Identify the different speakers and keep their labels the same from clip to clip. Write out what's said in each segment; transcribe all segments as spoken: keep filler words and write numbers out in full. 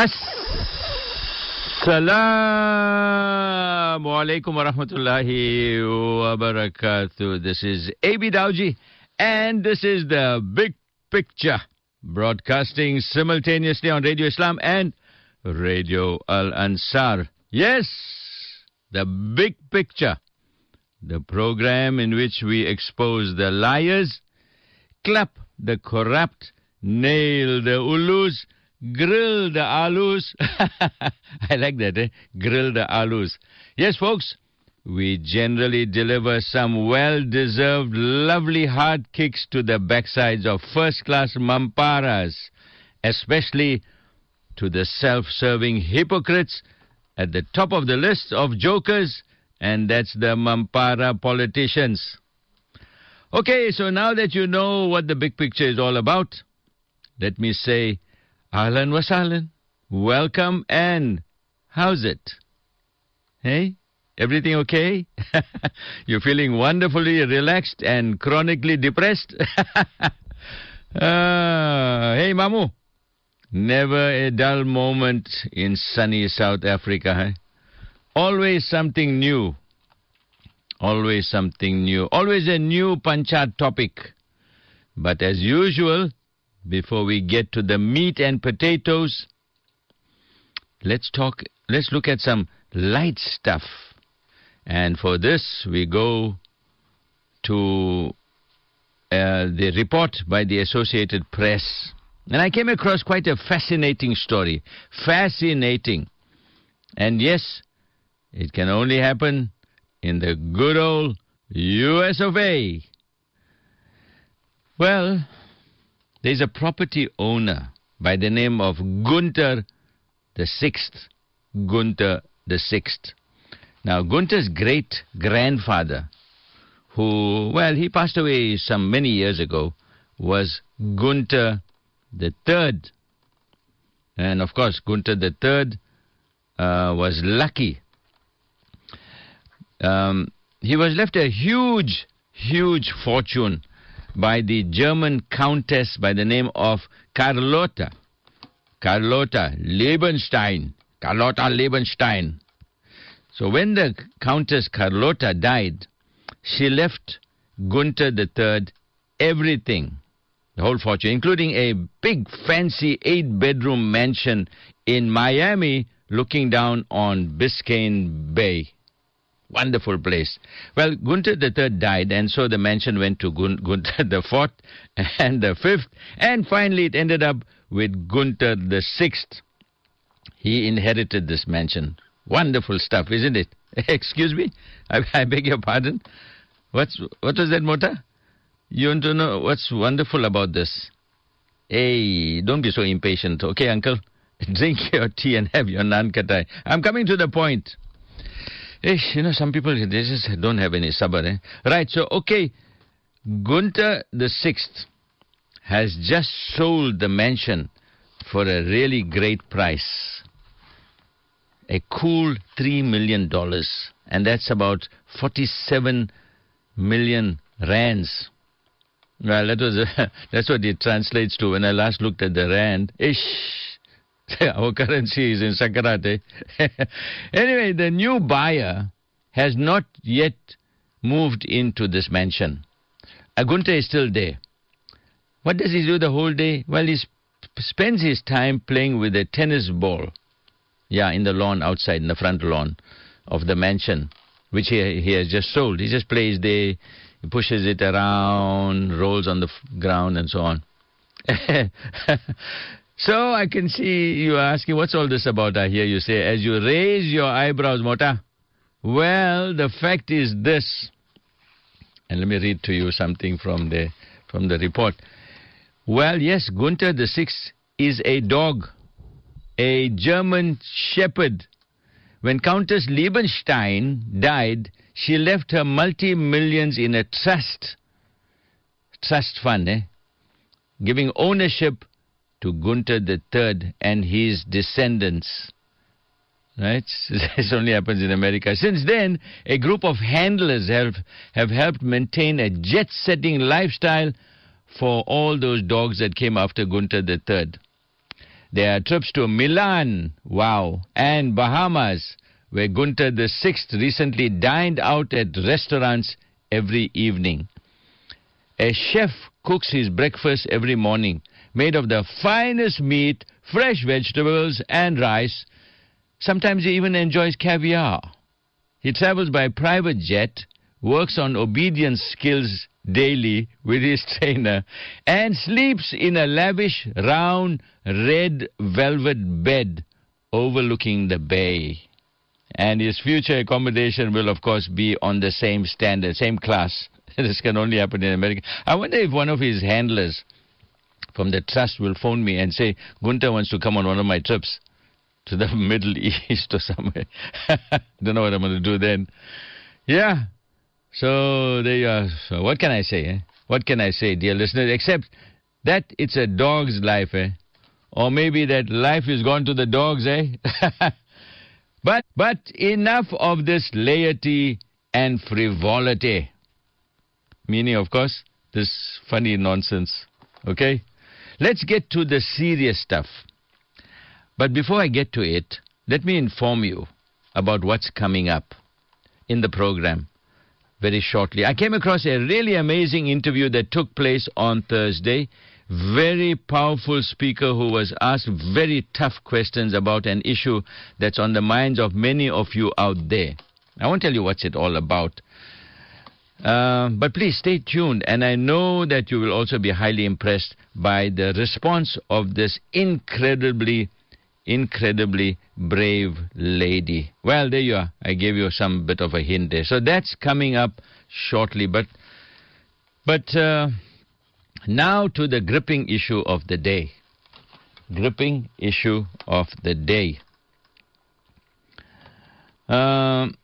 Speaker 1: Assalamu alaikum wa rahmatullahi wa barakatuh. This is A B Dawji, and this is the Big Picture, broadcasting simultaneously on Radio Islam and Radio Al Ansar. Yes, the Big Picture, the program in which we expose the liars, clap the corrupt, nail the ulus, grill the alus. I like that, eh? Grill the alus. Yes, folks, we generally deliver some well-deserved, lovely hard kicks to the backsides of first-class mamparas, especially to the self-serving hypocrites at the top of the list of jokers, and that's the mampara politicians. Okay, so now that you know what the big picture is all about, let me say, Ahlan wa sahlan, welcome, and how's it? Hey, everything okay? You're feeling wonderfully relaxed and chronically depressed? uh, hey, Mamu, never a dull moment in sunny South Africa, huh? Always something new. Always something new. Always a new panchat topic. But as usual, before we get to the meat and potatoes, let's talk, let's look at some light stuff. And for this, we go to uh, the report by the Associated Press. And I came across quite a fascinating story. Fascinating. And yes, it can only happen in the good old U S of A. Well, there's a property owner by the name of Gunther the Sixth. Gunther the Sixth. Now, Gunther's great-grandfather, who, well, he passed away some many years ago, was Gunther the Third. And, of course, Gunther the Third uh, was lucky. Um, he was left a huge, huge fortune by the German countess by the name of Carlotta. Carlotta Liebenstein. Carlotta Liebenstein. So when the Countess Carlotta died, she left Gunther the Third everything, the whole fortune, including a big, fancy eight-bedroom mansion in Miami looking down on Biscayne Bay. Wonderful place. Well, Gunther the Third died, and so the mansion went to Gun- Gunther the Fourth and the Fifth, and finally it ended up with Gunther the Sixth. He inherited this mansion. Wonderful stuff, isn't it? Excuse me? I, I beg your pardon? What's What was that, Mota? You want to know what's wonderful about this? Hey, don't be so impatient. Okay, uncle? Drink your tea and have your naan katai. I'm coming to the point. Ish, you know, some people, they just don't have any sabr, eh? Right, so, okay, Gunther the Sixth has just sold the mansion for a really great price. A cool three million dollars. And that's about forty-seven million rands. Well, that was a, that's what it translates to. When I last looked at the rand, ish, our currency is in Sakarat. Anyway, the new buyer has not yet moved into this mansion. Gunther is still there. What does he do the whole day? Well, he sp- spends his time playing with a tennis ball. Yeah, in the lawn outside, in the front lawn of the mansion, which he, he has just sold. He just plays there, he pushes it around, rolls on the f- ground, and so on. So I can see you asking, what's all this about? I hear you say, as you raise your eyebrows, Mota. Well, the fact is this. And let me read to you something from the, from the report. Well, yes, Gunther the Sixth is a dog. A German shepherd. When Countess Liebenstein died, she left her multi-millions in a trust. Trust fund, eh? Giving ownership to Gunther the Third and his descendants. Right? This only happens in America. Since then, a group of handlers have, have helped maintain a jet-setting lifestyle for all those dogs that came after Gunther the Third. There are trips to Milan, wow, and Bahamas, where Gunther the Sixth recently dined out at restaurants every evening. A chef cooks his breakfast every morning, made of the finest meat, fresh vegetables, and rice. Sometimes he even enjoys caviar. He travels by private jet, works on obedience skills daily with his trainer, and sleeps in a lavish, round, red velvet bed overlooking the bay. And his future accommodation will, of course, be on the same standard, same class. This can only happen in America. I wonder if one of his handlers from the trust will phone me and say, Gunther wants to come on one of my trips to the Middle East or somewhere. Don't know what I'm going to do then. Yeah. So there you are. So what can I say? Eh? What can I say, dear listeners? Except that it's a dog's life, eh? Or maybe that life is gone to the dogs, eh? but but enough of this laity and frivolity. Meaning, of course, this funny nonsense. Okay? Let's get to the serious stuff. But before I get to it, let me inform you about what's coming up in the program very shortly. I came across a really amazing interview that took place on Thursday. Very powerful speaker who was asked very tough questions about an issue that's on the minds of many of you out there. I won't tell you what's it all about. Uh, but please stay tuned, and I know that you will also be highly impressed by the response of this incredibly, incredibly brave lady. Well, there you are. I gave you some bit of a hint there. So that's coming up shortly. But, but uh, now to the gripping issue of the day. Gripping issue of the day. Um...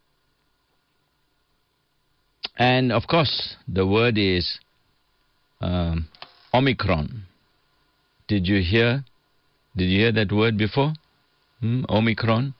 Speaker 1: And, of course, the word is um, Omicron. Did you hear? Did you hear that word before? Hmm? Omicron?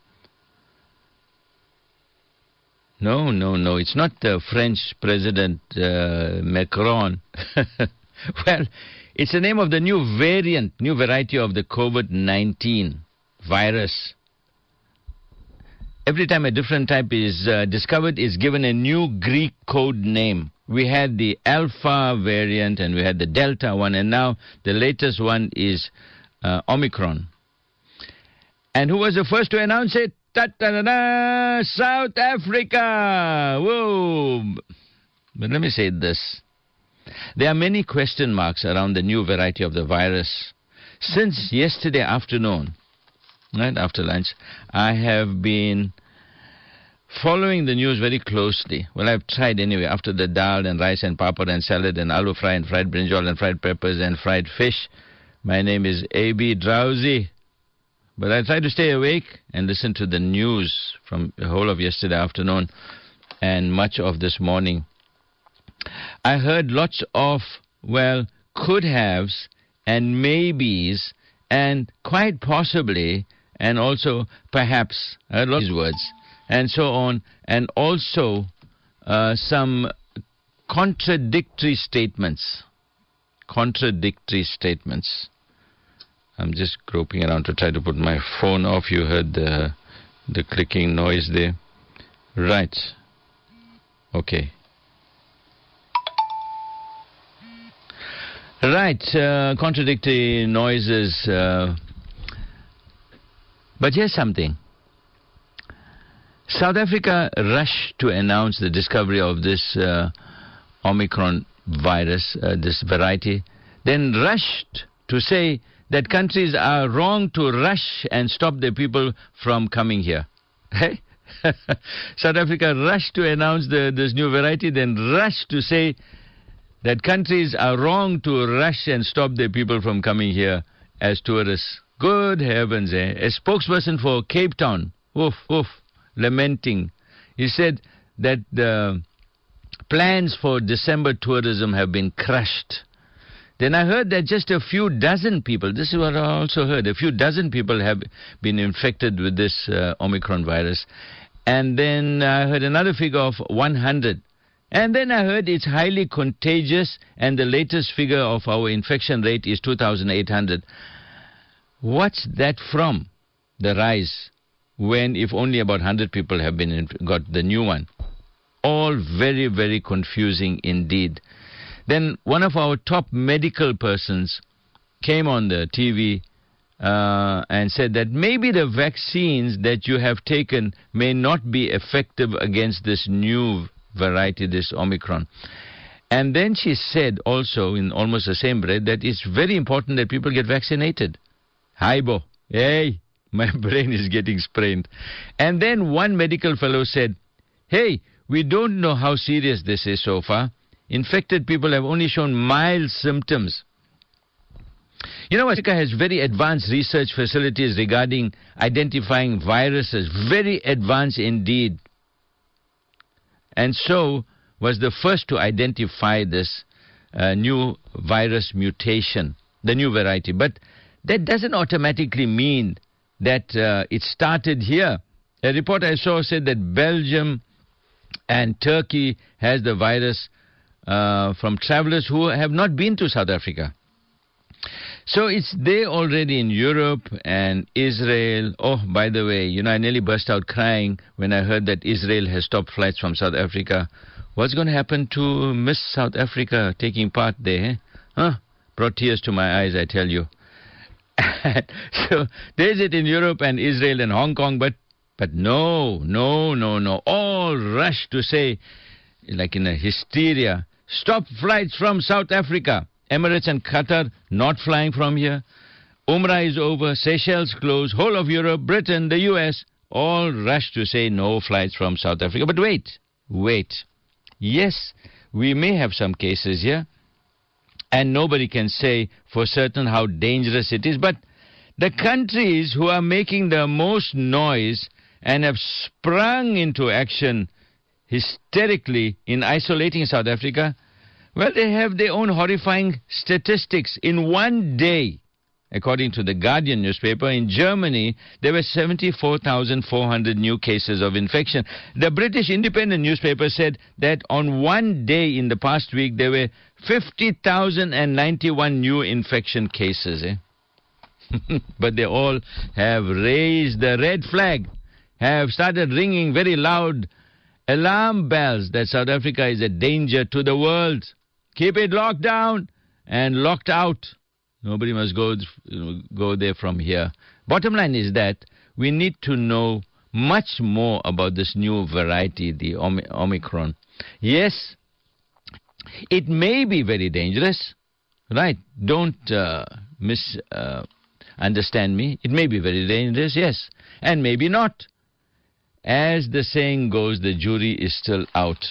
Speaker 1: No, no, no. It's not the French President uh, Macron. Well, it's the name of the new variant, new variety of the COVID nineteen virus. Every time a different type is uh, discovered, it's given a new Greek code name. We had the Alpha variant and we had the Delta one, and now the latest one is uh, Omicron. And who was the first to announce it? Ta-ta-da-da! South Africa! Whoa! But let me say this. There are many question marks around the new variety of the virus. Since yesterday afternoon, right after lunch, I have been following the news very closely. Well, I've tried anyway, after the dal and rice and papad and salad and aloo fry and fried brinjal and fried peppers and fried fish. My name is A B Drowsy. But I try to stay awake and listen to the news from the whole of yesterday afternoon and much of this morning. I heard lots of, well, could-haves and maybes and quite possibly and also perhaps, I heard lots of these words, and so on, and also uh, some contradictory statements. Contradictory statements. I'm just groping around to try to put my phone off. You heard the, the clicking noise there. Right. Okay. Right, uh, contradictory noises. Uh, but here's something. South Africa rushed to announce the discovery of this uh, Omicron virus, uh, this variety, then rushed to say that countries are wrong to rush and stop their people from coming here. Hey? South Africa rushed to announce the, this new variety, then rushed to say that countries are wrong to rush and stop their people from coming here as tourists. Good heavens, eh? A spokesperson for Cape Town, oof, oof, lamenting. He said that the plans for December tourism have been crushed. Then I heard that just a few dozen people, this is what I also heard, a few dozen people have been infected with this uh, Omicron virus. And then I heard another figure of one hundred. And then I heard it's highly contagious, and the latest figure of our infection rate is two thousand eight hundred. What's that from, the rise, when if only about one hundred people have been in, got the new one? All very, very confusing indeed. Then one of our top medical persons came on the T V uh, and said that maybe the vaccines that you have taken may not be effective against this new variety, this Omicron. And then she said also in almost the same breath that it's very important that people get vaccinated. Haibo, hey, my brain is getting sprained. And then one medical fellow said, hey, we don't know how serious this is so far. Infected people have only shown mild symptoms. You know, Africa has very advanced research facilities regarding identifying viruses, very advanced indeed. And so was the first to identify this uh, new virus mutation, the new variety. But that doesn't automatically mean that uh, it started here. A report I saw said that Belgium and Turkey has the virus uh, from travelers who have not been to South Africa. So it's there already in Europe and Israel. Oh, by the way, you know, I nearly burst out crying when I heard that Israel has stopped flights from South Africa. What's going to happen to Miss South Africa taking part there? Eh? Huh? Brought tears to my eyes, I tell you. So there's it in Europe and Israel and Hong Kong, but but no, no, no, no. All rush to say, like in a hysteria, stop flights from South Africa. Emirates and Qatar not flying from here. Umrah is over. Seychelles closed. Whole of Europe, Britain, the U S, all rush to say no flights from South Africa. But wait, wait. Yes, we may have some cases here, and nobody can say for certain how dangerous it is. But the countries who are making the most noise and have sprung into action hysterically in isolating South Africa, well, they have their own horrifying statistics. In one day, according to the Guardian newspaper, in Germany, there were seventy-four thousand four hundred new cases of infection. The British Independent newspaper said that on one day in the past week, there were fifty thousand ninety-one new infection cases. Eh? But they all have raised the red flag, have started ringing very loud alarm bells that South Africa is a danger to the world. Keep it locked down and locked out. Nobody must go, go there from here. Bottom line is that we need to know much more about this new variety, the Omicron. Yes, it may be very dangerous, right? Don't uh, misunderstand uh, me. It may be very dangerous, yes, and maybe not. As the saying goes, the jury is still out.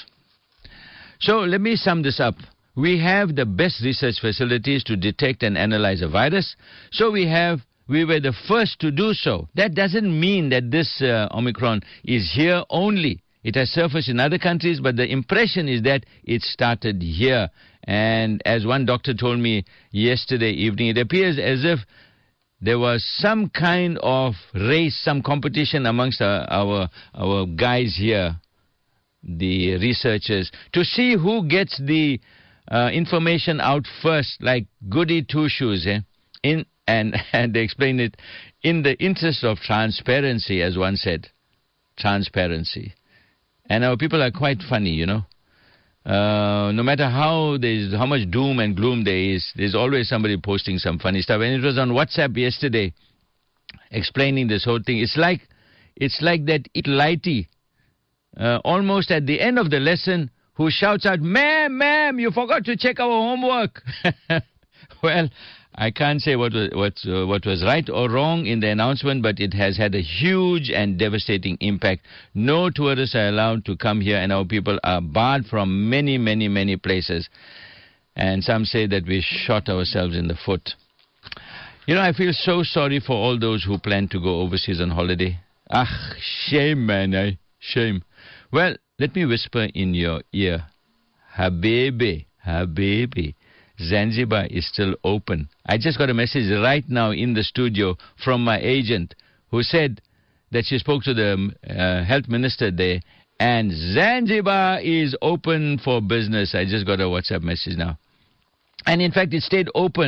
Speaker 1: So let me sum this up. We have the best research facilities to detect and analyze a virus. So we have, we were the first to do so. That doesn't mean that this uh, Omicron is here only. It has surfaced in other countries, but the impression is that it started here. And as one doctor told me yesterday evening, it appears as if there was some kind of race, some competition amongst our, our, our guys here, the researchers, to see who gets the uh, information out first, like goody two-shoes. Eh? In, and, and they explained it in the interest of transparency, as one said. Transparency. And our people are quite funny, you know. Uh, no matter how there's how much doom and gloom there is, there's always somebody posting some funny stuff. And it was on WhatsApp yesterday, explaining this whole thing. It's like it's like that Itlighty, uh, almost at the end of the lesson, who shouts out, "Ma'am, ma'am, you forgot to check our homework." Well, I can't say what was, what, uh, what was right or wrong in the announcement, but it has had a huge and devastating impact. No tourists are allowed to come here, and our people are barred from many, many, many places. And some say that we shot ourselves in the foot. You know, I feel so sorry for all those who plan to go overseas on holiday. Ah, shame, man, eh? Shame. Well, let me whisper in your ear. Habibi, Habibi. Zanzibar is still open. I just got a message right now in the studio from my agent who said that she spoke to the uh, health minister there, and Zanzibar is open for business. I just got a WhatsApp message now. And in fact, it stayed open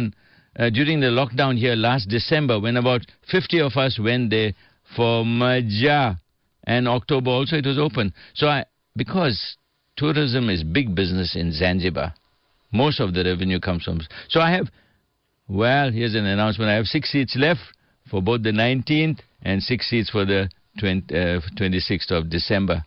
Speaker 1: uh, during the lockdown here last December, when about fifty of us went there for Maja. And October also it was open. So I, because tourism is big business in Zanzibar, most of the revenue comes from. So I have, well, here's an announcement. I have six seats left for both the nineteenth and six seats for the twenty, uh, twenty-sixth of December.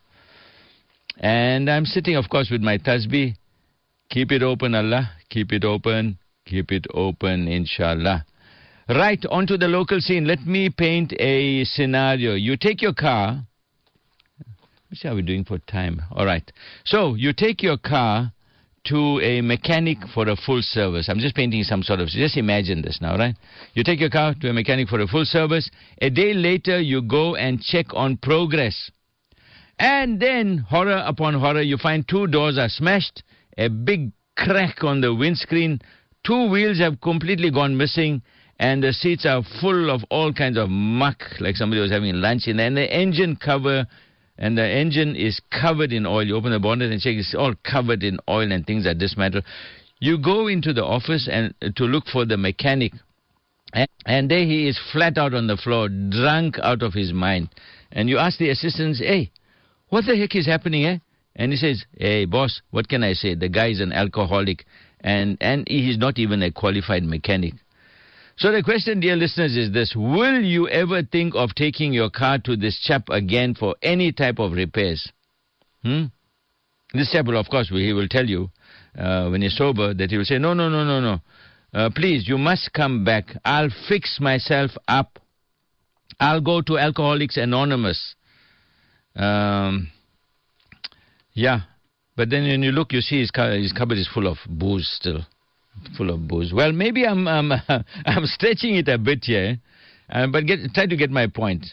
Speaker 1: And I'm sitting, of course, with my tasbih. Keep it open, Allah. Keep it open. Keep it open, inshallah. Right, onto the local scene. Let me paint a scenario. You take your car. Let's see how we're doing for time. All right. So you take your car to a mechanic for a full service. I'm just painting some sort of... Just imagine this now, right? You take your car to a mechanic for a full service. A day later, you go and check on progress. And then, horror upon horror, you find two doors are smashed, a big crack on the windscreen, two wheels have completely gone missing, and the seats are full of all kinds of muck, like somebody was having lunch in there, and the engine cover, and the engine is covered in oil. You open the bonnet and check, it's all covered in oil and things are dismantled. You go into the office and to look for the mechanic, and, and there he is flat out on the floor, drunk out of his mind. And you ask the assistant, hey, what the heck is happening, eh? And he says, hey, boss, what can I say? The guy is an alcoholic, and, and he's not even a qualified mechanic. So the question, dear listeners, is this. Will you ever think of taking your car to this chap again for any type of repairs? Hmm? This chap will, of course, he will tell you uh, when he's sober that he will say, no, no, no, no, no. Uh, please, you must come back. I'll fix myself up. I'll go to Alcoholics Anonymous. Um, yeah, but then when you look, you see his, car, his cupboard is full of booze still, full of booze. Well, maybe I'm I'm, I'm stretching it a bit here, uh, but get, try to get my point.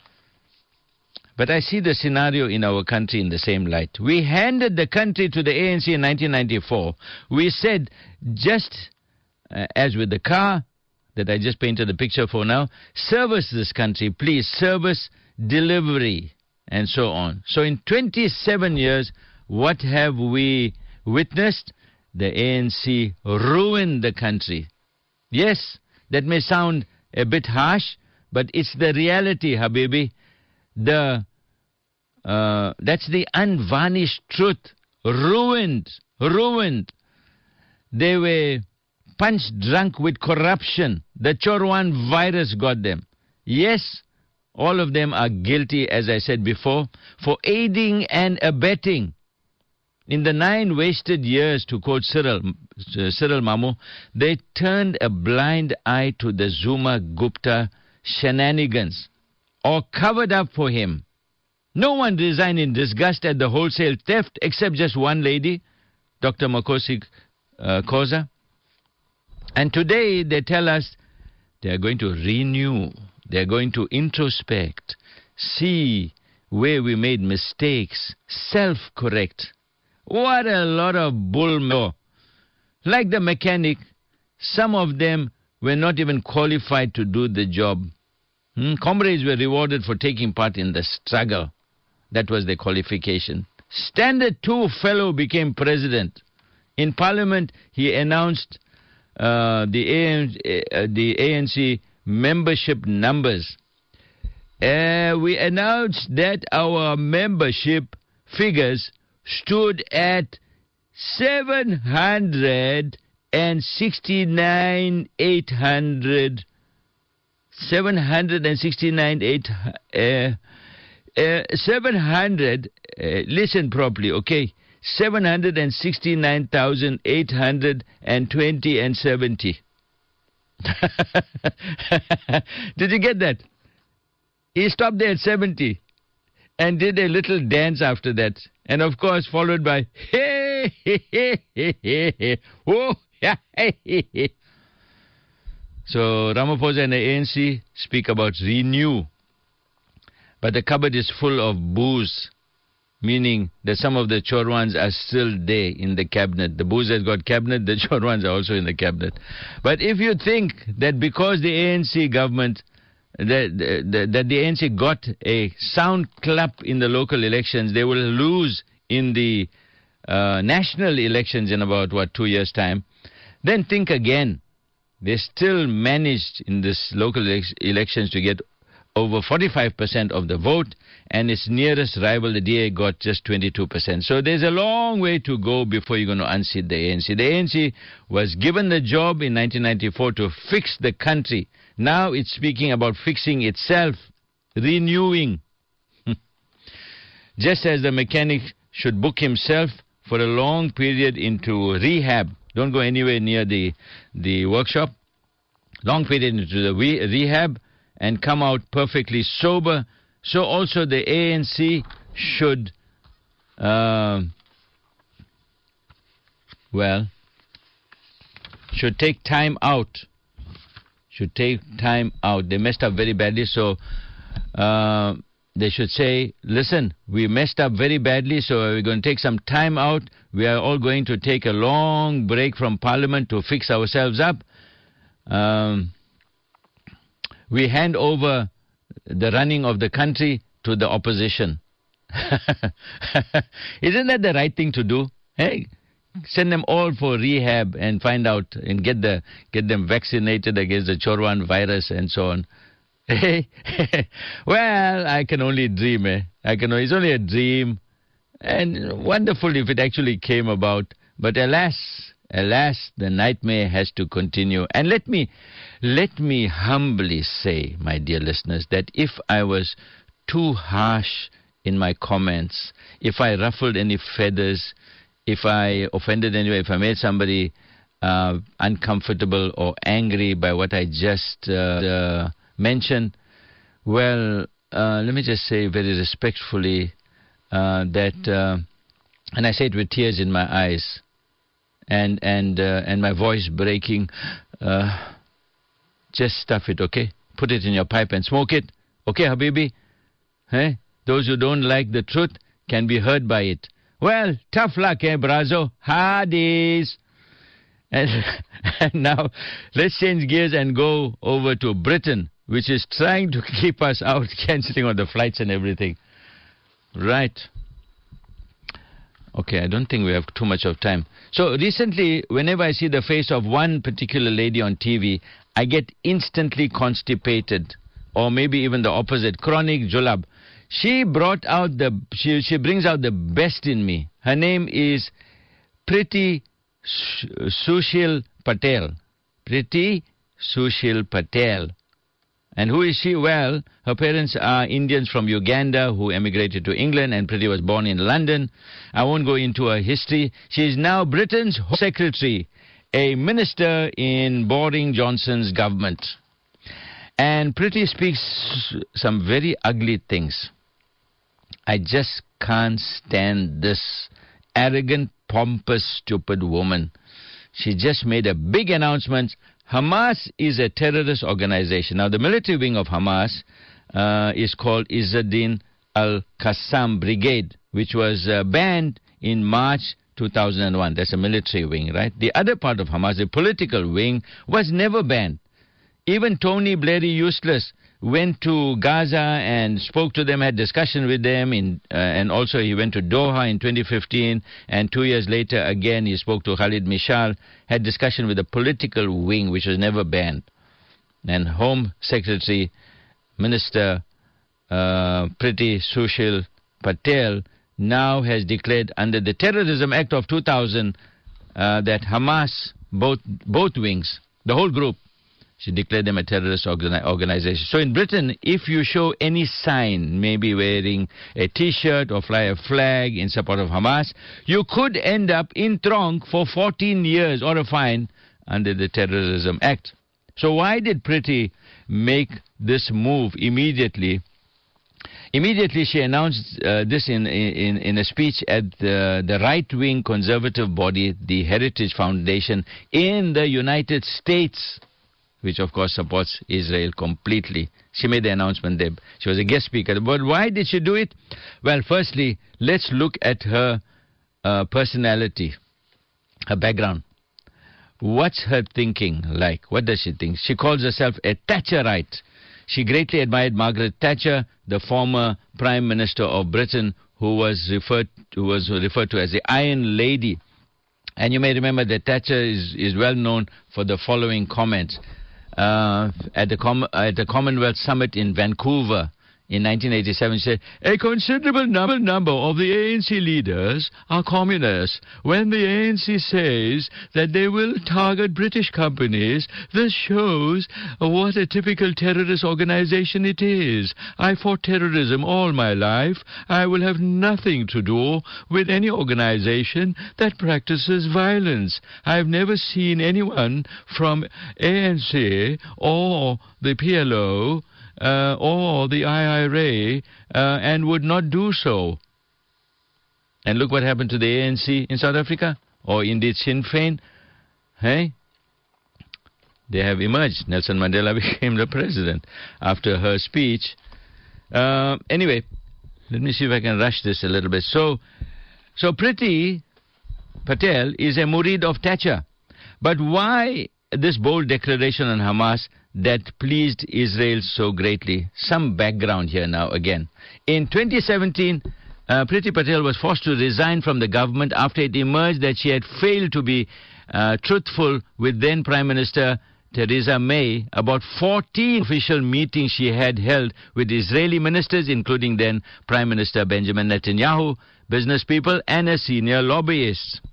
Speaker 1: But I see the scenario in our country in the same light. We handed the country to the A N C in nineteen ninety-four. We said, just uh, as with the car that I just painted the picture for now, service this country, please, service delivery, and so on. So in twenty-seven years, what have we witnessed? The A N C ruined the country. Yes, that may sound a bit harsh, but it's the reality, Habibi. The uh, that's the unvarnished truth. Ruined, ruined. They were punch drunk with corruption. The Chorwan virus got them. Yes, all of them are guilty, as I said before, for aiding and abetting. In the nine wasted years, to quote Cyril, uh, Cyril Mamu, they turned a blind eye to the Zuma Gupta shenanigans, or covered up for him. No one resigned in disgust at the wholesale theft except just one lady, Doctor Makosi uh, Khoza. And today they tell us they are going to renew, they are going to introspect, see where we made mistakes, self-correct. What a lot of bull. Like the mechanic, some of them were not even qualified to do the job. Hmm? Comrades were rewarded for taking part in the struggle. That was their qualification. Standard two fellow became president. In Parliament, he announced uh, the, A N, uh, the A N C membership numbers. Uh, we announced that our membership figures stood at seven hundred sixty-nine thousand eight hundred. seven hundred sixty-nine thousand eight hundred. Uh, uh, seven hundred, uh, listen properly, okay? seven hundred sixty-nine thousand eight hundred twenty and seventy. Did you get that? He stopped there at seventy and did a little dance after that. And of course, followed by, hey, hey, hey, hey, hey, hey, oh, yeah, hey, hey, hey. So Ramaphosa and the A N C speak about renew. But the cupboard is full of booze, meaning that some of the Chorwans are still there in the cabinet. The booze has got cabinet, the Chorwans are also in the cabinet. But if you think that because the A N C government, that, that, that the A N C got a sound clap in the local elections, they will lose in the uh, national elections in about, what, two years' time, then think again. they still managed in this local ele- elections to get over forty-five percent of the vote, and its nearest rival, the D A, got just twenty-two percent. So there's a long way to go before you're going to unseat the A N C. The A N C was given the job in nineteen ninety-four to fix the country. Now it's speaking about fixing itself, renewing. Just as the mechanic should book himself for a long period into rehab. Don't go anywhere near the, the workshop. Long period into the re- rehab. And come out perfectly sober. So also the A N C should, uh, well, should take time out. Should take time out. They messed up very badly, so uh, they should say, listen, we messed up very badly, so we're going to take some time out. We are all going to take a long break from Parliament to fix ourselves up. Um... We hand over the running of the country to the opposition. Isn't that the right thing to do? Hey, send them all for rehab and find out and get the get them vaccinated against the Chorwan virus and so on. Hey, well, I can only dream. Eh? I can. It's only a dream, and wonderful if it actually came about. But alas. Alas, the nightmare has to continue. And let me, let me humbly say, my dear listeners, that if I was too harsh in my comments, if I ruffled any feathers, if I offended anyone, if I made somebody uh, uncomfortable or angry by what I just uh, uh, mentioned, well, uh, let me just say very respectfully uh, that, uh, and I say it with tears in my eyes, and and uh, and my voice breaking, uh, just stuff it, okay? Put it in your pipe and smoke it, okay, Habibi? Eh? Those who don't like the truth can be hurt by it. Well, tough luck, eh, Brazo? Hardies. And, and now, let's change gears and go over to Britain, which is trying to keep us out, cancelling on the flights and everything. Right. Okay, I don't think we have too much of time. So recently, whenever I see the face of one particular lady on T V, I get instantly constipated, or maybe even the opposite, chronic julab. She brought out the, she, she brings out the best in me. Her name is Priti Sushil Patel. Priti Sushil Patel. And who is she? Well, her parents are Indians from Uganda who emigrated to England, and Priti was born in London. I won't go into her history. She is now Britain's Home Secretary, a minister in Boris Johnson's government. And Priti speaks some very ugly things. I just can't stand this arrogant, pompous, stupid woman. She just made a big announcement. Hamas is a terrorist organization. Now, the military wing of Hamas uh, is called Izzuddin al-Qassam Brigade, which was uh, banned in March two thousand one. That's a military wing, right? The other part of Hamas, the political wing, was never banned. Even Tony Blair Useless went to Gaza and spoke to them, had discussion with them, in, uh, and also he went to Doha in twenty fifteen, and two years later again he spoke to Khalid Mishal, had discussion with the political wing, which was never banned. And Home Secretary, Minister uh, Priti Sushil Patel, now has declared under the Terrorism Act of two thousand uh, that Hamas, both, both wings, the whole group, she declared them a terrorist organi- organization. So in Britain, if you show any sign, maybe wearing a T-shirt or fly a flag in support of Hamas, you could end up in trunk for fourteen years or a fine under the Terrorism Act. So why did Priti make this move immediately? Immediately she announced uh, this in, in, in a speech at the, the right-wing conservative body, the Heritage Foundation, in the United States, which of course supports Israel completely. She made the announcement there. She was a guest speaker. But why did she do it? Well, firstly, let's look at her uh, personality, her background. What's her thinking like? What does she think? She calls herself a Thatcherite. She greatly admired Margaret Thatcher, the former Prime Minister of Britain, who was referred to, who was referred to as the Iron Lady. And you may remember that Thatcher is, is well known for the following comments. Uh, at, the Com- at the Commonwealth Summit in Vancouver in nineteen eighty-seven, she said, a considerable number, number of the A N C leaders are communists. When the A N C says that they will target British companies, this shows what a typical terrorist organization it is. I fought terrorism all my life. I will have nothing to do with any organization that practices violence. I've never seen anyone from A N C or the P L O Uh, or the I R A, uh, and would not do so. And look what happened to the A N C in South Africa, or indeed Sinn Féin. Hey? They have emerged. Nelson Mandela became the president after her speech. Uh, anyway, let me see if I can rush this a little bit. So, so Priti Patel is a murid of Thatcher. But why this bold declaration on Hamas that pleased Israel so greatly? Some background here now again. In twenty seventeen, uh, Priti Patel was forced to resign from the government after it emerged that she had failed to be uh, truthful with then Prime Minister Theresa May about fourteen official meetings she had held with Israeli ministers, including then Prime Minister Benjamin Netanyahu, business people, and a senior lobbyist.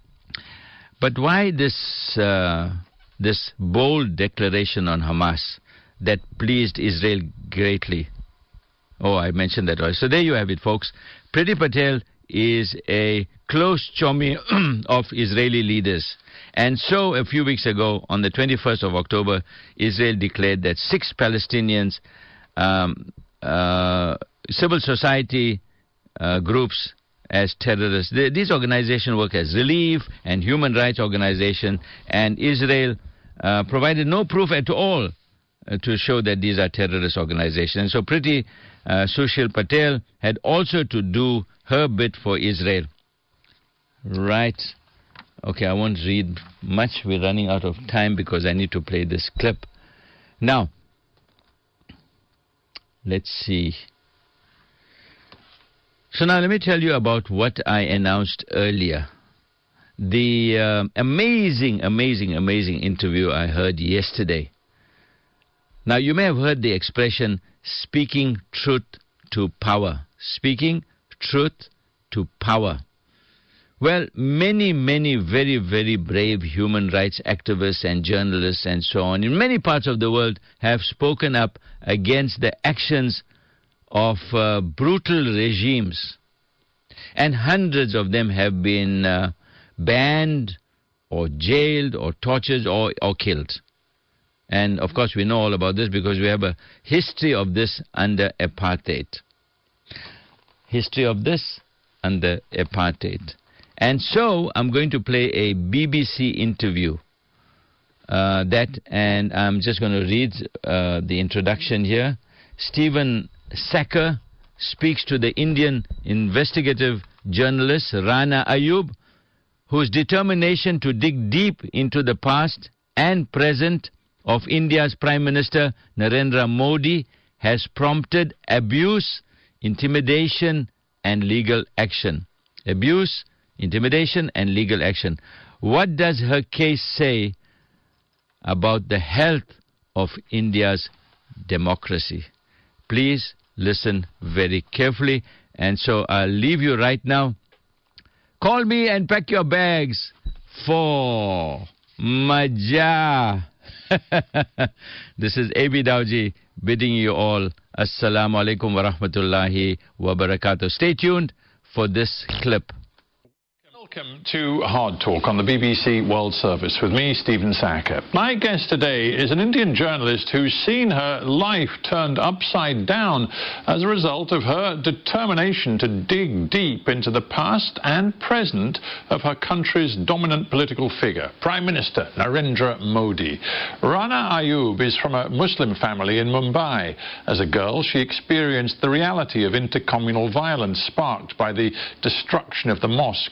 Speaker 1: But why this... Uh, this bold declaration on Hamas that pleased Israel greatly? Oh, I mentioned that already. So there you have it, folks. Priti Patel is a close chummy of Israeli leaders. And so a few weeks ago, on the twenty-first of October, Israel declared that six Palestinians, um, uh, civil society uh, groups, as terrorists. They, these organizations work as relief and human rights organizations, and Israel uh, provided no proof at all uh, to show that these are terrorist organizations. So Priti uh, Sushil Patel had also to do her bit for Israel. Right. Okay, I won't read much. We're running out of time because I need to play this clip. Now, let's see. So now let me tell you about what I announced earlier. The uh, amazing, amazing, amazing interview I heard yesterday. Now you may have heard the expression, speaking truth to power. Speaking truth to power. Well, many, many very, very brave human rights activists and journalists and so on in many parts of the world have spoken up against the actions of uh, brutal regimes, and hundreds of them have been uh, banned or jailed or tortured or, or killed. And of course we know all about this because we have a history of this under apartheid. History of this under apartheid. And so I'm going to play a B B C interview. Uh, that, and I'm just going to read uh, the introduction here. Stephen Sacker speaks to the Indian investigative journalist Rana Ayub, whose determination to dig deep into the past and present of India's Prime Minister Narendra Modi has prompted abuse, intimidation, and legal action. Abuse, intimidation, and legal action. What does her case say about the health of India's democracy? Please listen very carefully. And so I'll leave you right now. Call me and pack your bags for Maja. This is A B Dawji bidding you all Assalamu alaikum wa rahmatullahi wa barakatuh. Stay tuned for this clip.
Speaker 2: Welcome to Hard Talk on the B B C World Service with me, Stephen Sacker. My guest today is an Indian journalist who's seen her life turned upside down as a result of her determination to dig deep into the past and present of her country's dominant political figure, Prime Minister Narendra Modi. Rana Ayub is from a Muslim family in Mumbai. As a girl, she experienced the reality of intercommunal violence sparked by the destruction of the mosque in Ayodhya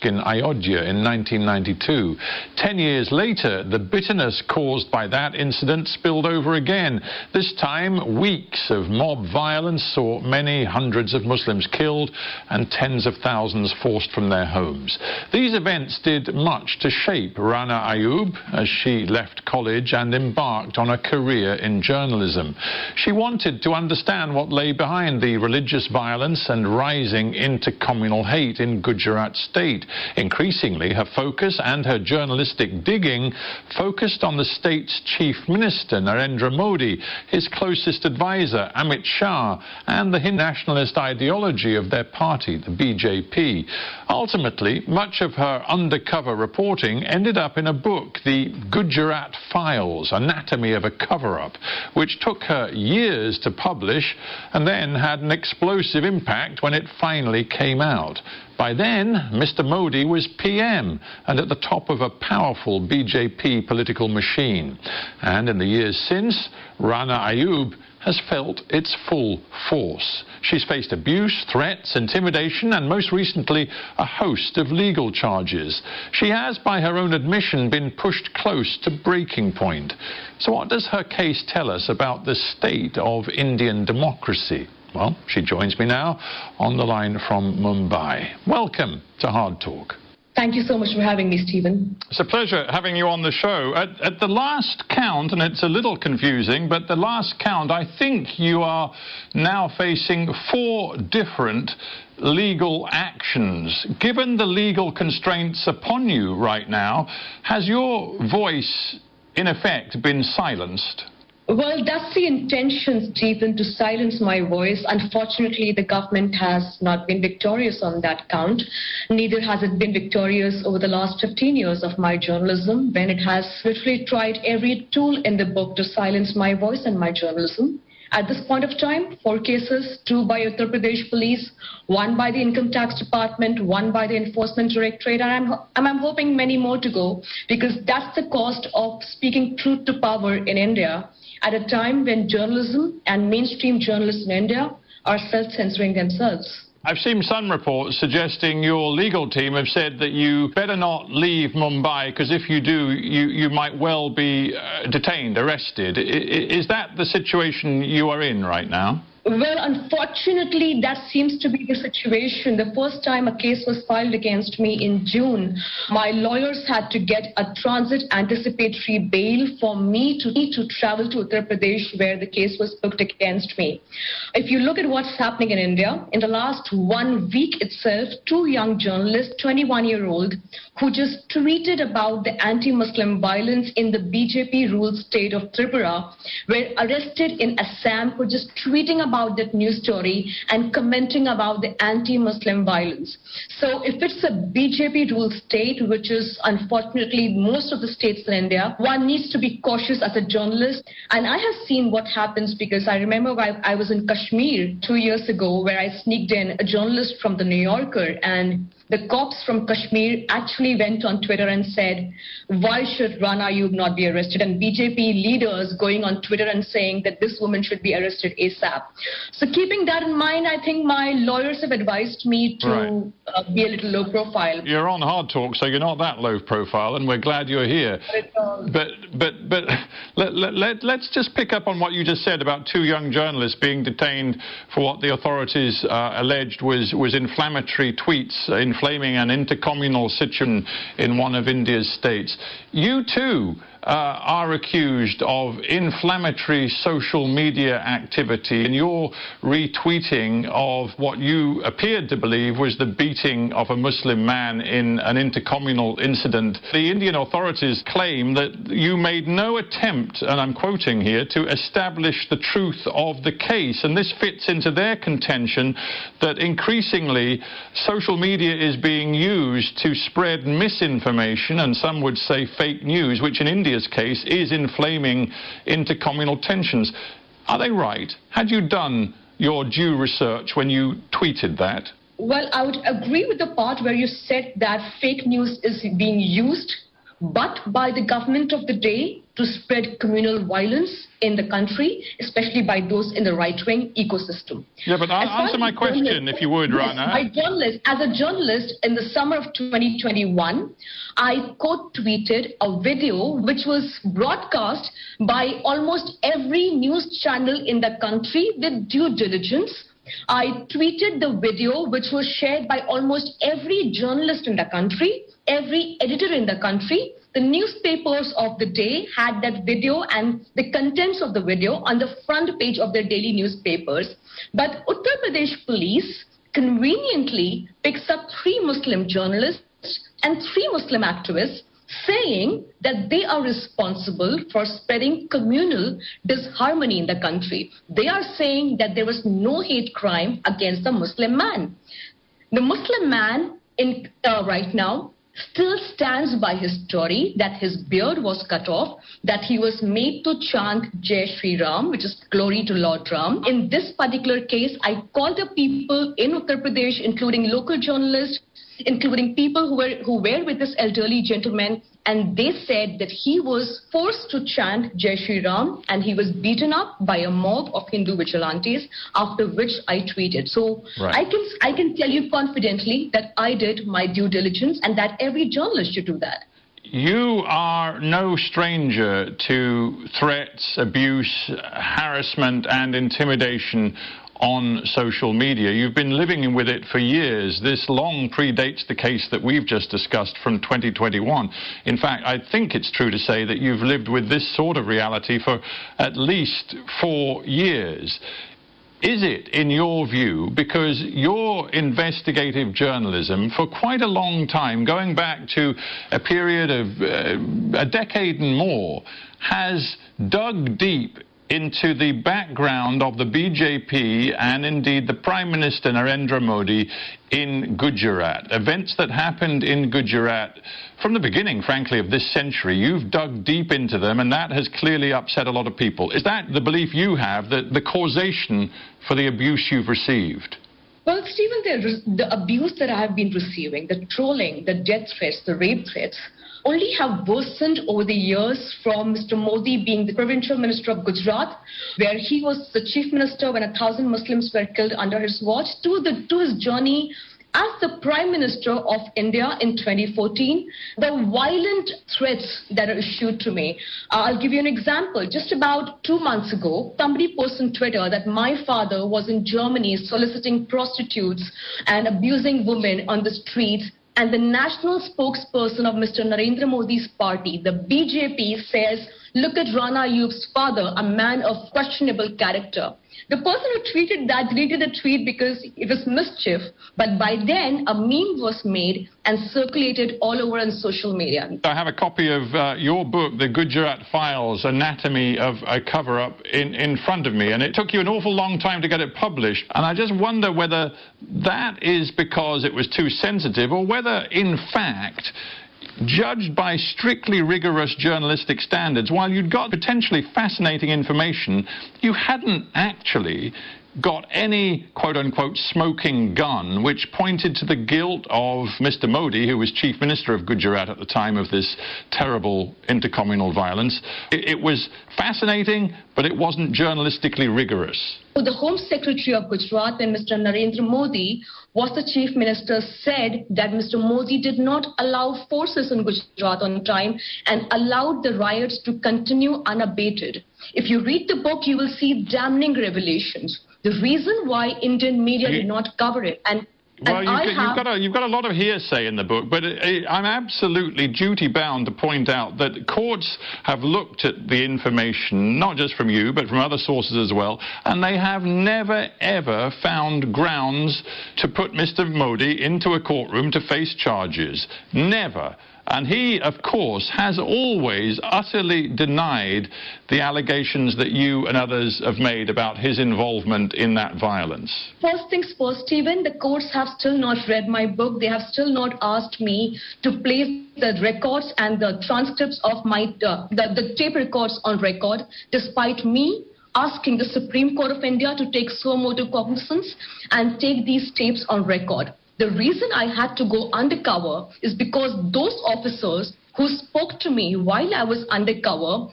Speaker 2: Ayodhya in nineteen ninety-two. Ten years later, the bitterness caused by that incident spilled over again. This time, weeks of mob violence saw many hundreds of Muslims killed and tens of thousands forced from their homes. These events did much to shape Rana Ayoob as she left college and embarked on a career in journalism. She wanted to understand what lay behind the religious violence and rising inter-communal hate in Gujarat state. Increasingly, her focus and her journalistic digging focused on the state's chief minister, Narendra Modi, his closest advisor, Amit Shah, and the Hindu nationalist ideology of their party, the B J P. Ultimately, much of her undercover reporting ended up in a book, The Gujarat Files, Anatomy of a Cover-Up, which took her years to publish and then had an explosive impact when it finally came out. By then, Mister Modi was P M and at the top of a powerful B J P political machine. And in the years since, Rana Ayoob has felt its full force. She's faced abuse, threats, intimidation, and most recently, a host of legal charges. She has, by her own admission, been pushed close to breaking point. So what does her case tell us about the state of Indian democracy? Well, she joins me now on the line from Mumbai. Welcome to Hard Talk.
Speaker 3: Thank you so much for having me, Stephen.
Speaker 2: It's a pleasure having you on the show. At, at the last count, and it's a little confusing, but the last count, I think you are now facing four different legal actions. Given the legal constraints upon you right now, has your voice, in effect, been silenced?
Speaker 3: Well, that's the intention, Stephen, to silence my voice. Unfortunately, the government has not been victorious on that count. Neither has it been victorious over the last fifteen years of my journalism, when it has literally tried every tool in the book to silence my voice and my journalism. At this point of time, four cases, two by Uttar Pradesh police, one by the Income Tax Department, one by the Enforcement Directorate, and I'm, and I'm hoping many more to go, because that's the cost of speaking truth to power in India, at a time when journalism and mainstream journalists in India are self-censoring themselves.
Speaker 2: I've seen some reports suggesting your legal team have said that you better not leave Mumbai, because if you do, you, you might well be uh, detained, arrested. I, is that the situation you are in right now?
Speaker 3: Well, unfortunately, that seems to be the situation. The first time a case was filed against me in June, my lawyers had to get a transit anticipatory bail for me to, to travel to Uttar Pradesh, where the case was booked against me. If you look at what's happening in India, in the last one week itself, two young journalists, twenty-one-year-old, who just tweeted about the anti-Muslim violence in the B J P-ruled state of Tripura, were arrested in Assam for just tweeting about about that news story and commenting about the anti-Muslim violence. So if it's a B J P-ruled state, which is unfortunately most of the states in India, one needs to be cautious as a journalist. And I have seen what happens, because I remember I, I was in Kashmir two years ago, where I sneaked in a journalist from the New Yorker, and the cops from Kashmir actually went on Twitter and said, why should Rana Ayoob not be arrested? And B J P leaders going on Twitter and saying that this woman should be arrested ASAP. So keeping that in mind, I think my lawyers have advised me to right. uh, be a little low profile.
Speaker 2: You're on Hard Talk, so you're not that low profile, and we're glad you're here. But but but, but let, let, let, let's just pick up on what you just said about two young journalists being detained for what the authorities uh, alleged was, was inflammatory tweets, inflaming an intercommunal situation in one of India's states. You too Uh, are accused of inflammatory social media activity, and your retweeting of what you appeared to believe was the beating of a Muslim man in an intercommunal incident. The Indian authorities claim that you made no attempt, and I'm quoting here, to establish the truth of the case, and this fits into their contention that increasingly social media is being used to spread misinformation, and some would say fake news, which in India case is inflaming intercommunal tensions. Are they right? Had you done your due research when you tweeted that?
Speaker 3: Well, I would agree with the part where you said that fake news is being used, but by the government of the day, to to spread communal violence in the country, especially by those in the right-wing ecosystem.
Speaker 2: Yeah, but answer my question, if you would, Rana.
Speaker 3: Yes, journalist, as a journalist, in the summer of twenty twenty-one, I quote-tweeted a video which was broadcast by almost every news channel in the country with due diligence. I tweeted the video, which was shared by almost every journalist in the country, every editor in the country. The newspapers of the day had that video and the contents of the video on the front page of their daily newspapers. But Uttar Pradesh police conveniently picks up three Muslim journalists and three Muslim activists, saying that they are responsible for spreading communal disharmony in the country. They are saying that there was no hate crime against the Muslim man. The Muslim man in uh, right now still stands by his story that his beard was cut off, that he was made to chant Jai Shri Ram, which is glory to Lord Ram. In this particular case, I called the people in Uttar Pradesh, including local journalists, including people who were who were with this elderly gentleman, and they said that he was forced to chant Jai Shri Ram and he was beaten up by a mob of Hindu vigilantes, after which I tweeted. So right. I can I can tell you confidently that I did my due diligence and that every journalist should do that.
Speaker 2: You are no stranger to threats, abuse, harassment and intimidation on social media. You've been living with it for years. This long predates the case that we've just discussed from twenty twenty-one. In fact, I think it's true to say that you've lived with this sort of reality for at least four years. Is it, in your view, because your investigative journalism for quite a long time, going back to a period of uh, a decade and more, has dug deep into the background of the B J P and indeed the Prime Minister Narendra Modi in Gujarat, events that happened in Gujarat from the beginning, frankly, of this century? You've dug deep into them, and that has clearly upset a lot of people. Is that the belief you have, that the causation for the abuse you've received?
Speaker 3: Well, Stephen, the, the abuse that I have been receiving, the trolling, the death threats, the rape threats, only have worsened over the years from Mister Modi being the provincial minister of Gujarat, where he was the chief minister when a thousand Muslims were killed under his watch, to, the, to his journey as the Prime Minister of India in twenty fourteen, the violent threats that are issued to me. Uh, I'll give you an example. Just about two months ago, somebody posted on Twitter that my father was in Germany soliciting prostitutes and abusing women on the streets. And the national spokesperson of Mister Narendra Modi's party, the B J P, says, look at Rana Ayyub's father, a man of questionable character. The person who tweeted that deleted the tweet because it was mischief, but by then a meme was made and circulated all over on social media.
Speaker 2: I have a copy of uh, your book, The Gujarat Files, Anatomy of a Cover-Up, in, in front of me, and it took you an awful long time to get it published, and I just wonder whether that is because it was too sensitive, or whether, in fact, judged by strictly rigorous journalistic standards, while you'd got potentially fascinating information, you hadn't actually got any quote-unquote smoking gun which pointed to the guilt of Mister Modi, who was chief minister of Gujarat at the time of this terrible intercommunal violence. It, it was fascinating, but it wasn't journalistically rigorous.
Speaker 3: So the Home Secretary of Gujarat, when Mister Narendra Modi was the chief minister, said that Mister Modi did not allow forces in Gujarat on time and allowed the riots to continue unabated. If you read the book, you will see damning revelations. The reason why Indian media did not cover it, and
Speaker 2: Well, you've, you've, got a, you've got a lot of hearsay in the book, but it, it, I'm absolutely duty-bound to point out that courts have looked at the information, not just from you, but from other sources as well, and they have never, ever found grounds to put Mister Modi into a courtroom to face charges. Never. And he, of course, has always utterly denied the allegations that you and others have made about his involvement in that violence.
Speaker 3: First things first, Stephen, the courts have still not read my book. They have still not asked me to place the records and the transcripts of my, uh, the, the tape records on record, despite me asking the Supreme Court of India to take suo motu cognizance and take these tapes on record. The reason I had to go undercover is because those officers who spoke to me while I was undercover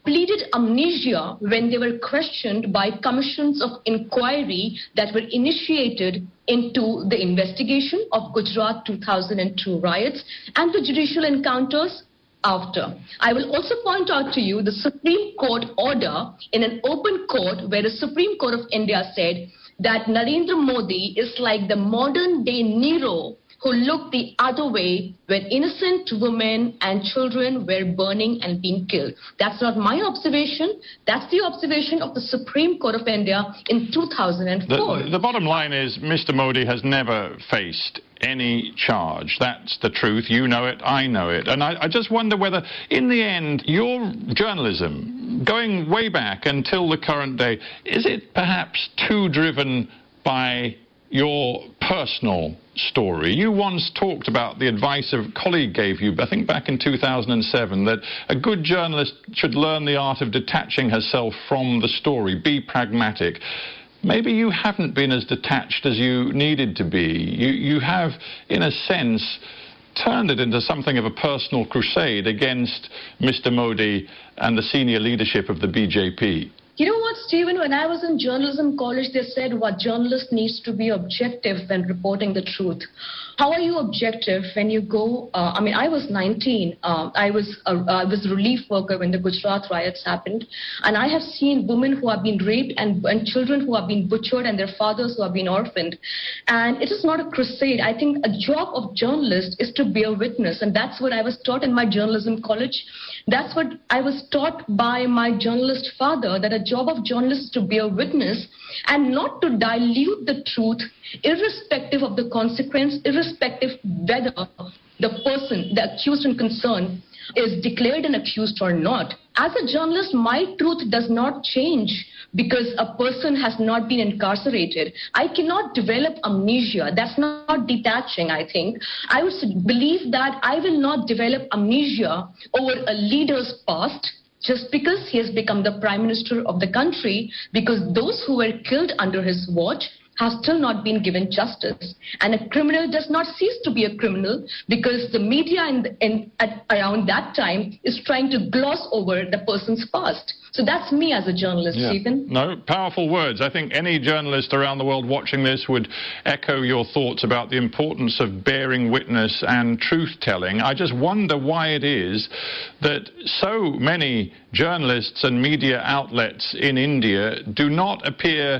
Speaker 3: pleaded amnesia when they were questioned by commissions of inquiry that were initiated into the investigation of Gujarat two thousand two riots and the judicial encounters after. I will also point out to you the Supreme Court order in an open court where the Supreme Court of India said that Narendra Modi is like the modern day Nero who looked the other way when innocent women and children were burning and being killed. That's not my observation. That's the observation of the Supreme Court of India in two thousand four.
Speaker 2: The, the bottom line is Mister Modi has never faced any charge. That's the truth. You know it. I know it. And I, I just wonder whether, in the end, your journalism, going way back until the current day, is it perhaps too driven by your personal story? You once talked about the advice a colleague gave you, I think back in two thousand seven, that a good journalist should learn the art of detaching herself from the story, be pragmatic. Maybe you haven't been as detached as you needed to be. You, you have, in a sense, turned it into something of a personal crusade against Mister Modi and the senior leadership of the B J P.
Speaker 3: You know what, Stephen, when I was in journalism college, they said what journalist needs to be objective when reporting the truth. How are you objective when you go, uh, I mean, I was nineteen. Uh, I was a, I was a relief worker when the Gujarat riots happened. And I have seen women who have been raped and, and children who have been butchered and their fathers who have been orphaned. And it is not a crusade. I think a job of journalist is to bear witness. And that's what I was taught in my journalism college. That's what I was taught by my journalist father, that a job of journalist is to bear witness and not to dilute the truth, irrespective of the consequence, irrespective whether the person, the accused in concern, is declared an accused or not. As a journalist, my truth does not change because a person has not been incarcerated. I cannot develop amnesia. That's not detaching, I think. I would believe that I will not develop amnesia over a leader's past just because he has become the prime minister of the country, because those who were killed under his watch have still not been given justice. And a criminal does not cease to be a criminal because the media in, in, at, around that time is trying to gloss over the person's past. So that's me as a journalist, yeah. Stephen.
Speaker 2: No, powerful words. I think any journalist around the world watching this would echo your thoughts about the importance of bearing witness and truth-telling. I just wonder why it is that so many journalists and media outlets in India do not appear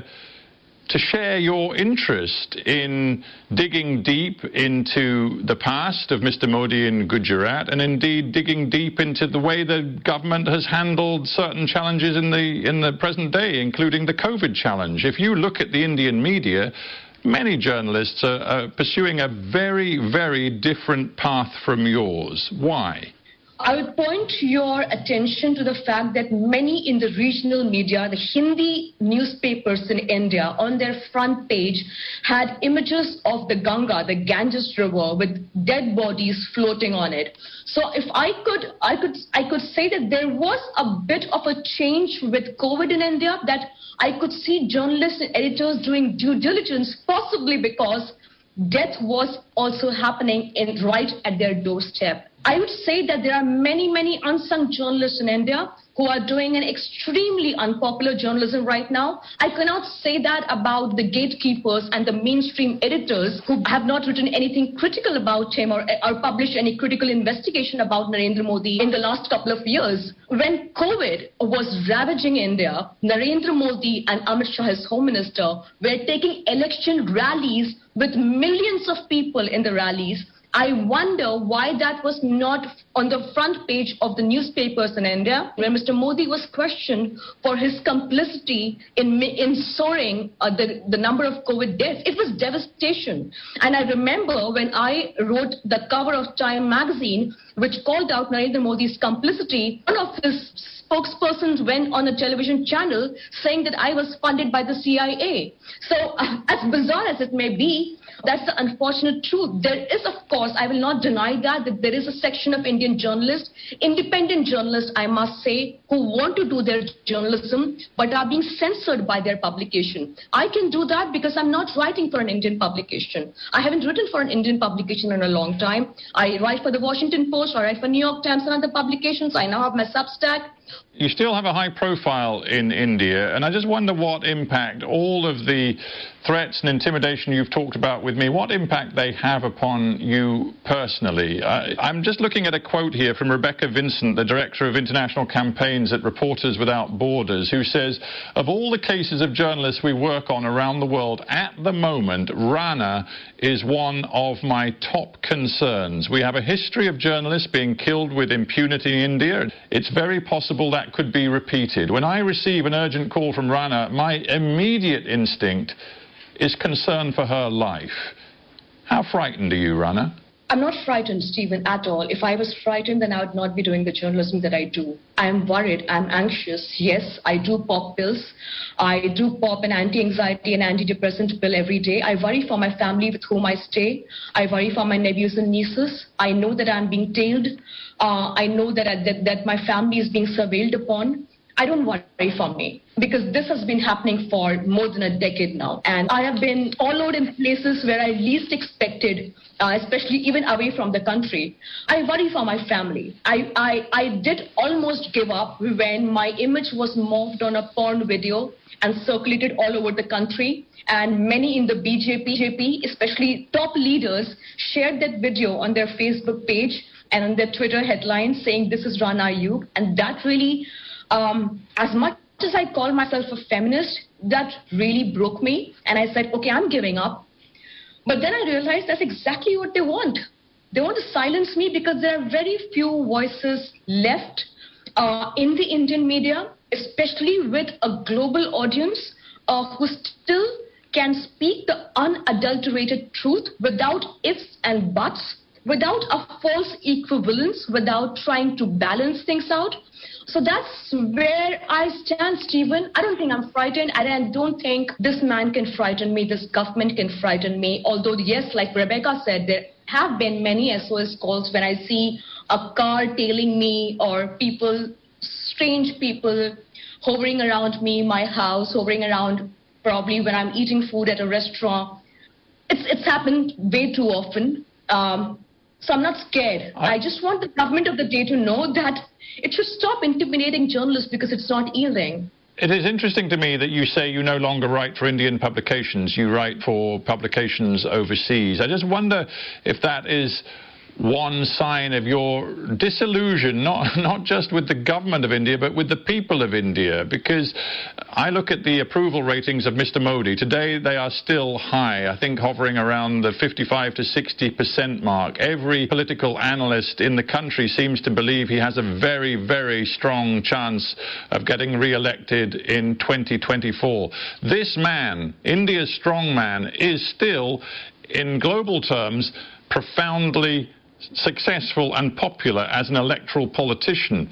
Speaker 2: to share your interest in digging deep into the past of Mister Modi in Gujarat, and indeed digging deep into the way the government has handled certain challenges in the in the present day, including the COVID challenge. If you look at the Indian media, many journalists are, are pursuing a very, very different path from yours. Why?
Speaker 3: I would point your attention to the fact that many in the regional media, the Hindi newspapers in India, on their front page had images of the Ganga, the Ganges River, with dead bodies floating on it. So if I could, I could, I could say that there was a bit of a change with COVID in India, that I could see journalists and editors doing due diligence, possibly because death was also happening in, right at their doorstep. I would say that there are many, many unsung journalists in India who are doing an extremely unpopular journalism right now. I cannot say that about the gatekeepers and the mainstream editors who have not written anything critical about him or, or published any critical investigation about Narendra Modi in the last couple of years. When COVID was ravaging India, Narendra Modi and Amit Shah, his home minister, were taking election rallies with millions of people in the rallies. I wonder why that was not on the front page of the newspapers in India, where Mister Modi was questioned for his complicity in, in soaring uh, the, the number of COVID deaths. It was devastation. And I remember when I wrote the cover of Time magazine, which called out Narendra Modi's complicity, one of his spokespersons went on a television channel saying that I was funded by the C I A. So uh, as bizarre as it may be, that's the unfortunate truth. There is, of course, I will not deny that, that there is a section of Indian journalists, independent journalists, I must say, who want to do their journalism but are being censored by their publication. I can do that because I'm not writing for an Indian publication. I haven't written for an Indian publication in a long time. I write for the Washington Post, I write for New York Times and other publications. I now have my Substack.
Speaker 2: You still have a high profile in India, and I just wonder what impact all of the threats and intimidation you've talked about with me, what impact they have upon you personally. I, I'm just looking at a quote here from Rebecca Vincent, the Director of International Campaigns at Reporters Without Borders, who says, of all the cases of journalists we work on around the world, at the moment, Rana is one of my top concerns. We have a history of journalists being killed with impunity in India. It's very possible that could be repeated. When I receive an urgent call from Rana, my immediate instinct is concern for her life. How frightened are you, Rana?
Speaker 3: I'm not frightened, Stephen, at all. If I was frightened, then I would not be doing the journalism that I do. I'm worried. I'm anxious. Yes, I do pop pills. I do pop an anti-anxiety and antidepressant pill every day. I worry for my family with whom I stay. I worry for my nephews and nieces. I know that I'm being tailed. Uh, I know that, I, that, that my family is being surveilled upon. I don't worry for me, because this has been happening for more than a decade now. And I have been followed in places where I least expected, uh, especially even away from the country. I worry for my family. I, I, I did almost give up when my image was morphed on a porn video and circulated all over the country. And many in the B J P, especially top leaders, shared that video on their Facebook page and on their Twitter headlines saying, this is Rana Ayyub. And that really... Um, as much as I call myself a feminist, that really broke me. And I said, okay, I'm giving up. But then I realized that's exactly what they want. They want to silence me because there are very few voices left uh, in the Indian media, especially with a global audience uh, who still can speak the unadulterated truth without ifs and buts, without a false equivalence, without trying to balance things out. So that's where I stand, Stephen. I don't think I'm frightened, and I don't think this man can frighten me, this government can frighten me. Although, yes, like Rebecca said, there have been many S O S calls when I see a car tailing me or people, strange people hovering around me, my house, hovering around probably when I'm eating food at a restaurant. It's, it's happened way too often. Um, so I'm not scared. I, I just want the government of the day to know that it should stop intimidating journalists because it's not yielding.
Speaker 2: It is interesting to me that you say you no longer write for Indian publications. You write for publications overseas. I just wonder if that is one sign of your disillusion, not, not just with the government of India, but with the people of India. Because I look at the approval ratings of Mister Modi. Today they are still high, I think hovering around the fifty-five to sixty percent mark. Every political analyst in the country seems to believe he has a very, very strong chance of getting re-elected in twenty twenty-four. This man, India's strongman, is still, in global terms, profoundly successful and popular as an electoral politician.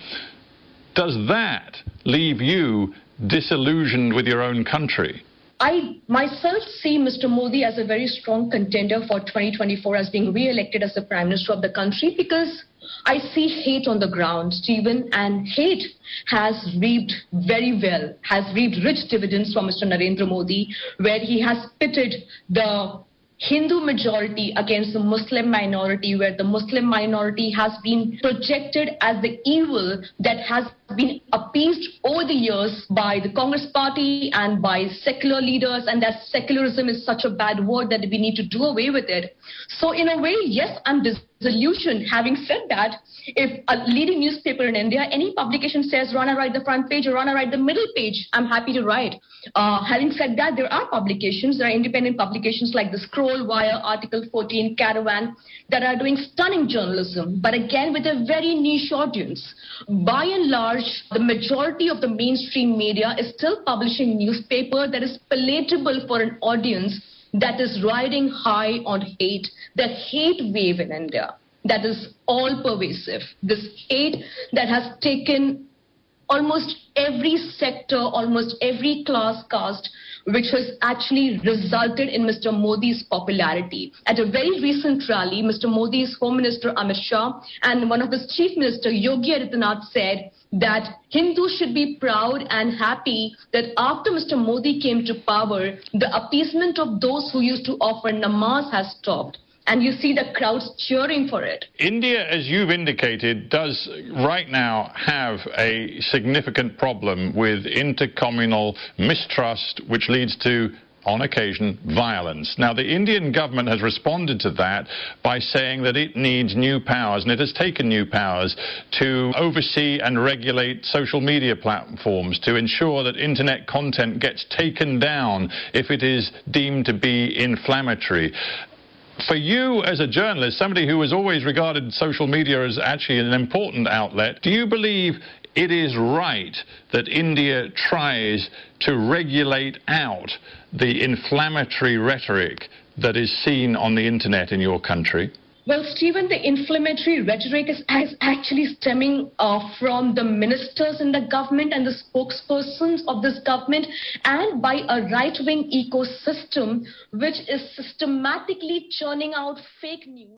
Speaker 2: Does that leave you disillusioned with your own country?
Speaker 3: I myself see Mister Modi as a very strong contender for twenty twenty-four as being re-elected as the Prime Minister of the country, because I see hate on the ground, Stephen, and hate has reaped very well, has reaped rich dividends from Mister Narendra Modi, where he has pitted the Hindu majority against the Muslim minority, where the Muslim minority has been projected as the evil that has been appeased over the years by the Congress party and by secular leaders, and that secularism is such a bad word that we need to do away with it. So in a way, yes, I'm disillusioned. Having said that, if a leading newspaper in India, any publication says, Rana, write the front page or Rana, write the middle page, I'm happy to write. Uh, having said that, there are publications, there are independent publications like The Scroll, Wire, Article fourteen, Caravan, that are doing stunning journalism, but again with a very niche audience. By and large, the majority of the mainstream media is still publishing newspaper that is palatable for an audience that is riding high on hate, the hate wave in India that is all pervasive, this hate that has taken almost every sector, almost every class, caste, which has actually resulted in Mister Modi's popularity. At a very recent rally, Mister Modi's Home Minister Amit Shah and one of his Chief Minister Yogi Adityanath said that Hindus should be proud and happy that after Mister Modi came to power, the appeasement of those who used to offer namaz has stopped. and you see the crowds cheering for it.
Speaker 2: India, as you've indicated, does right now have a significant problem with intercommunal mistrust, which leads to, on occasion, violence. Now, the Indian government has responded to that by saying that it needs new powers, and it has taken new powers to oversee and regulate social media platforms to ensure that internet content gets taken down if it is deemed to be inflammatory. For you as a journalist, somebody who has always regarded social media as actually an important outlet, do you believe it is right that India tries to regulate out the inflammatory rhetoric that is seen on the internet in your country?
Speaker 3: Well, Stephen, the inflammatory rhetoric is, is actually stemming uh, from the ministers in the government and the spokespersons of this government, and by a right-wing ecosystem which is systematically churning out fake news.